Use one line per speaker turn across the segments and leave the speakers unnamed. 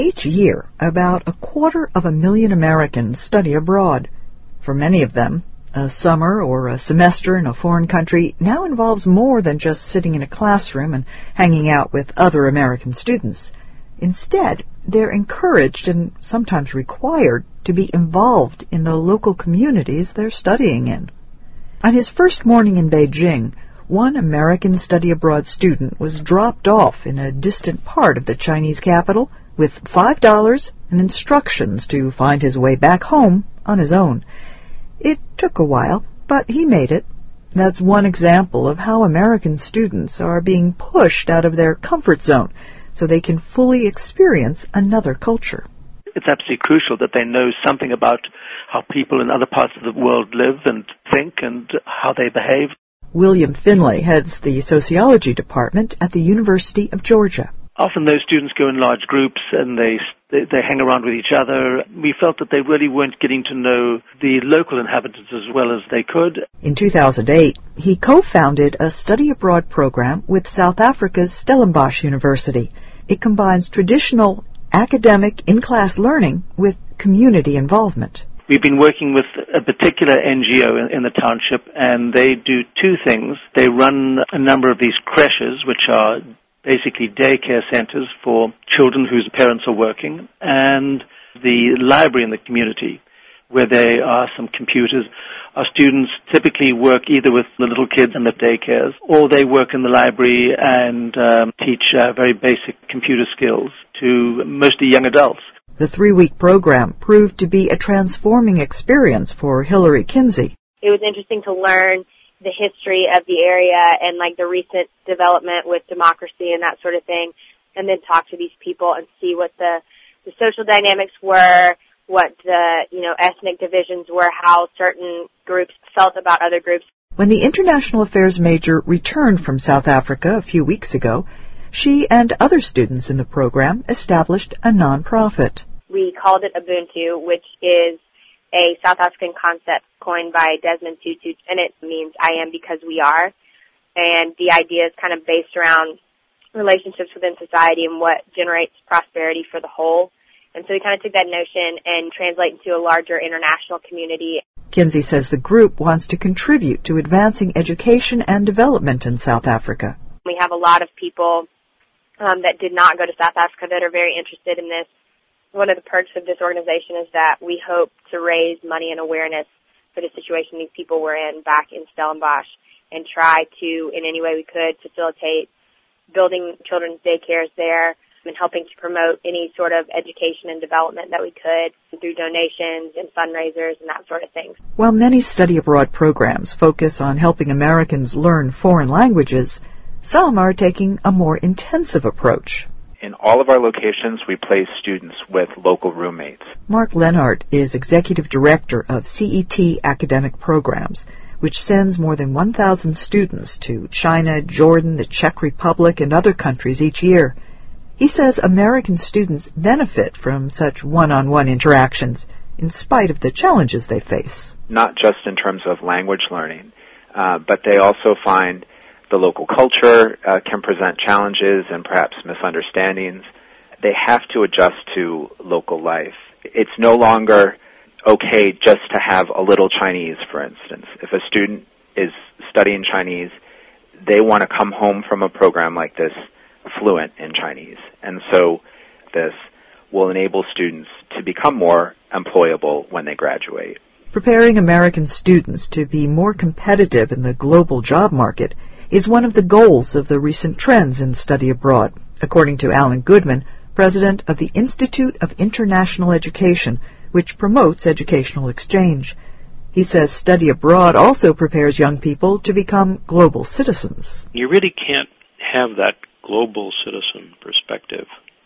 Each year, about 250,000 Americans study abroad. For many of them, a summer or a semester in a foreign country now involves more than just sitting in a classroom and hanging out with other American students. Instead, they're encouraged and sometimes required to be involved in the local communities they're studying in. On his first morning in Beijing, one American study abroad student was dropped off in a distant part of the Chinese capital with $5 and instructions to find his way back home on his own. It took a while, but he made it. That's one example of how American students are being pushed out of their comfort zone so they can fully experience another culture.
It's absolutely crucial that they know something about how people in other parts of the world live and think and how they behave.
William Finlay heads the sociology department at the University of Georgia.
Often those students go in large groups and they hang around with each other. We felt that they really weren't getting to know the local inhabitants as well as they could.
In 2008, he co-founded a study abroad program with South Africa's Stellenbosch University. It combines traditional academic in-class learning with community involvement.
We've been working with a particular NGO in the township, and they do two things. They run a number of these creches, which are basically daycare centers for children whose parents are working, and the library in the community, where there are some computers. Our students typically work either with the little kids in the daycares, or they work in the library and teach very basic computer skills to mostly young adults.
The 3-week program proved to be a transforming experience for Hillary Kinsey.
It was interesting to learn the history of the area and like the recent development with democracy and that sort of thing, and then talk to these people and see what the social dynamics were, what the ethnic divisions were, how certain groups felt about other groups.
When the international affairs major returned from South Africa a few weeks ago, she and other students in the program established a nonprofit.
We called it Ubuntu, which is a South African concept coined by Desmond Tutu, and it means I am because we are. And the idea is kind of based around relationships within society and what generates prosperity for the whole. And so we kind of took that notion and translate into a larger international community.
Kinsey says the group wants to contribute to advancing education and development in South Africa.
We have a lot of people that did not go to South Africa that are very interested in this. One of the perks of this organization is that we hope to raise money and awareness for the situation these people were in back in Stellenbosch and try to, in any way we could, facilitate building children's daycares there and helping to promote any sort of education and development that we could through donations and fundraisers and that sort of thing.
While many study abroad programs focus on helping Americans learn foreign languages, some are taking a more intensive approach.
In all of our locations, we place students with local roommates.
Mark Lenhart is Executive Director of CET Academic Programs, which sends more than 1,000 students to China, Jordan, the Czech Republic, and other countries each year. He says American students benefit from such one-on-one interactions, in spite of the challenges they face.
Not just in terms of language learning, but they also find the local culture can present challenges and perhaps misunderstandings. They have to adjust to local life. It's no longer okay just to have a little Chinese, for instance. If a student is studying Chinese, they want to come home from a program like this fluent in Chinese. And so this will enable students to become more employable when they graduate.
Preparing American students to be more competitive in the global job market is one of the goals of the recent trends in study abroad, according to Alan Goodman, president of the Institute of International Education, which promotes educational exchange. He says study abroad also prepares young people to become global citizens.
You really can't have that global citizen perspective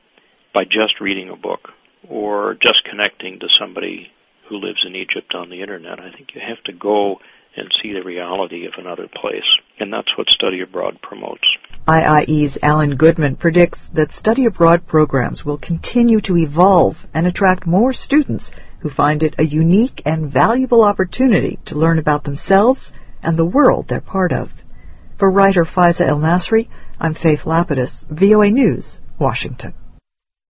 by just reading a book or just connecting to somebody who lives in Egypt on the internet. I think you have to go and see the reality of another place, and that's what study abroad promotes.
IIE's Alan Goodman predicts that study abroad programs will continue to evolve and attract more students who find it a unique and valuable opportunity to learn about themselves and the world they're part of. For writer Faiza El Nasri, I'm Faith Lapidus, VOA News, Washington.